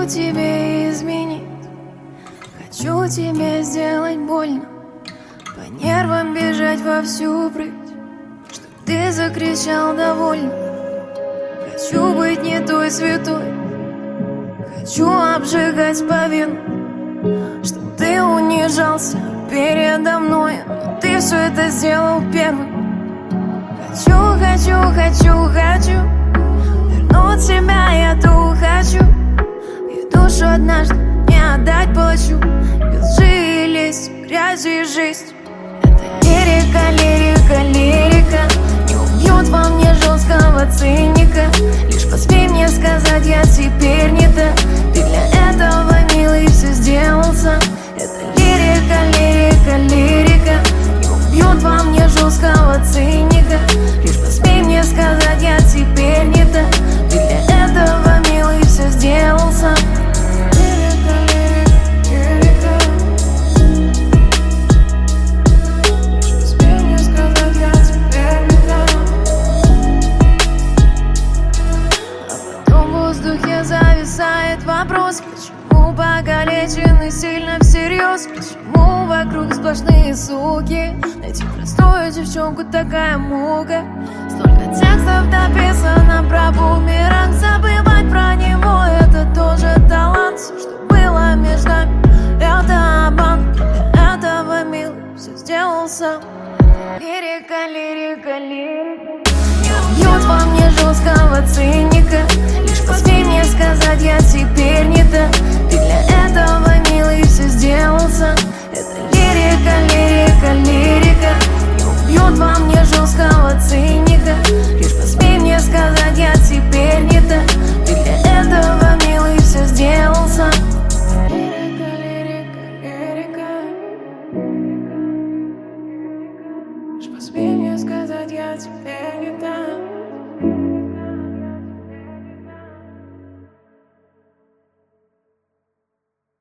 хочу тебе изменить, хочу тебе сделать больно, по нервам бежать во всю прыть, чтоб ты закричал довольно. Хочу быть не той святой, хочу обжигать по венам, чтоб ты унижался передо мной, но ты все это сделал первым. Хочу, хочу, хочу, хочу вернуть себя, я ту хочу, и душу однажды не отдать плачу. Без лжи и лесть, грязи и жесть. Это лирика, лирика, лирика. Не убьет во мне жесткого циника. Лишь посмей мне сказать, я теперь не та. Ты для этого, милый, все сделал сам. Это лирика, лирика, лирика. Не убьет во мне жесткого циника. Лишь посмей мне сказать, я теперь не та. Ты для этого, милый, все сделал сам. Лирика, лирика, лирика. Лишь посмей мне сказать, я теперь не та. А потом в воздухе зависает вопрос: почему покалечены сильно всерьез? Почему вокруг сплошные суки? Найти простую девчонку такая мука. Столько текстов написано про бумеранг. Забывать про него — это тоже талант. Все, что было между нами, это обман. Для этого, милый, все сделал сам. Лирика, лирика, лирика. Не убьет во мне жесткого циника. Лишь посмей мне сказать, я теперь не та. Ты для этого, милый, все сделал сам. Это лирика, лирика, лирика. Не убьет во мне жесткого циника. Лишь посмей мне сказать, я теперь не та. Ты для этого, милый, все сделал сам. Лирика, лирика, лирика. Лишь посмей мне сказать, я теперь не та.